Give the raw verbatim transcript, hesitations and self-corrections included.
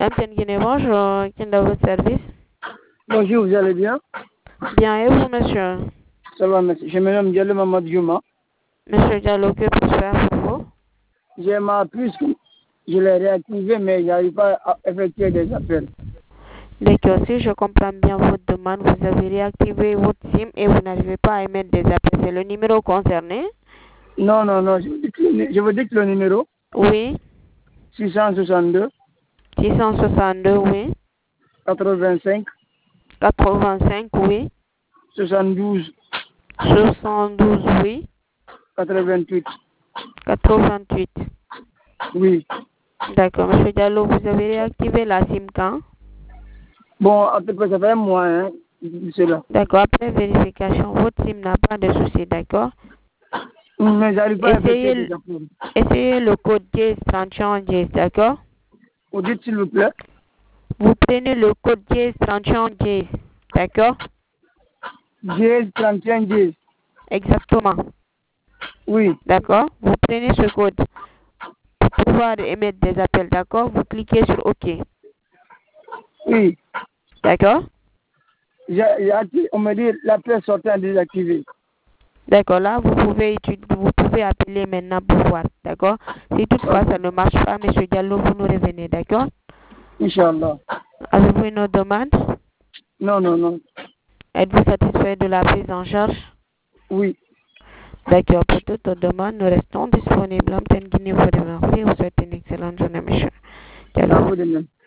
Madame Guinée, bonjour. Qui est dans votre service? Bonjour, vous allez bien? Bien, et vous, monsieur? Ça va, merci. Je me nomme Diallo Mamadou Diouma. Monsieur Diallo, que puis-je faire pour vous? J'ai ma puce, je l'ai réactivée, mais je n'arrive pas à effectuer des appels. D'accord, si je comprends bien votre demande, vous avez réactivé votre SIM et vous n'arrivez pas à émettre des appels. C'est le numéro concerné? Non, non, non, je vous dicte le, je vous dicte le numéro. Oui. six cent soixante-deux. six cent soixante-deux, oui. quatre-vingt-cinq. quatre-vingt-cinq, oui. soixante-douze. soixante-douze, oui. quatre-vingt-huit. quatre-vingt-huit. Oui. D'accord, monsieur Diallo, vous avez réactivé la SIM quand? Bon, à peu près, ça fait un mois, hein, cela. D'accord, après vérification, votre SIM n'a pas de souci, d'accord? Mais j'arrive pas à effectuer Essayez, des appels. essayez le code dièse trente et un dièse, d'accord? Vous dites s'il vous plaît? Vous prenez le code dièse trente et un dièse, d'accord? Dièse trente et un dièse. Exactement. Oui. D'accord? Vous prenez ce code pour pouvoir émettre des appels, d'accord? Vous cliquez sur OK. Oui. D'accord? J'ai, j'ai activé- on me dit l'appel sortant désactivé. D'accord, là, vous pouvez, vous pouvez appeler maintenant pour voir, d'accord? Si toutefois ça ne marche pas, monsieur Diallo, vous nous revenez, d'accord? Inch'Allah. Avez-vous une autre demande? Non, non, non. Êtes-vous satisfait de la prise en charge? Oui. D'accord, pour toute demande, nous restons disponibles. En Guinée, vous remercie. Vous souhaitez une excellente journée, monsieur. À vous de même.